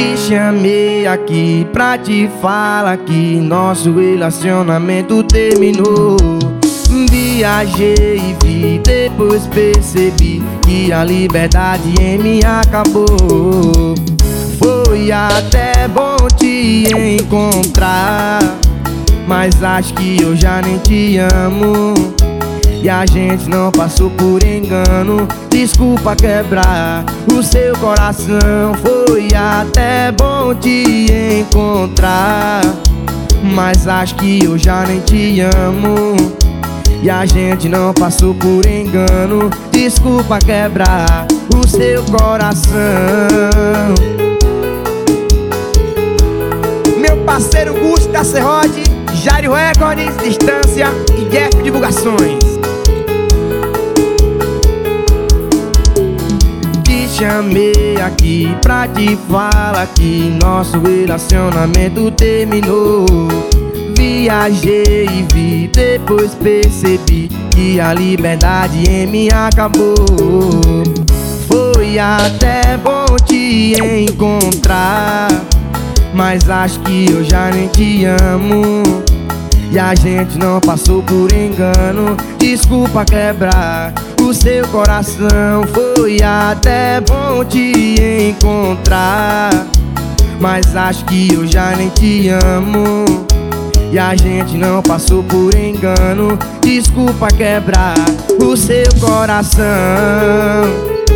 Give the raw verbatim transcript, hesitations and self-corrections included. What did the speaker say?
Te chamei aqui pra te falar que nosso relacionamento terminou. Viajei e vi, depois percebi que a liberdade em mim acabou. Foi até bom te encontrar, mas acho que eu já nem te amo. E a gente não passou por engano. Desculpa quebrar o seu coração. Foi até bom te encontrar, mas acho que eu já nem te amo. E a gente não passou por engano. Desculpa quebrar o seu coração. Meu parceiro Gusto da Serrote, Jairo Records, Distância e Jeff Divulgações. Te chamei aqui pra te falar que nosso relacionamento terminou. Viajei e vi, depois percebi que a liberdade em mim acabou. Foi até bom te encontrar, mas acho que eu já nem te amo. E a gente não passou por engano. Desculpa quebrar o seu coração. Foi até bom te encontrar, mas acho que eu já nem te amo. E a gente não passou por engano. Desculpa quebrar o seu coração.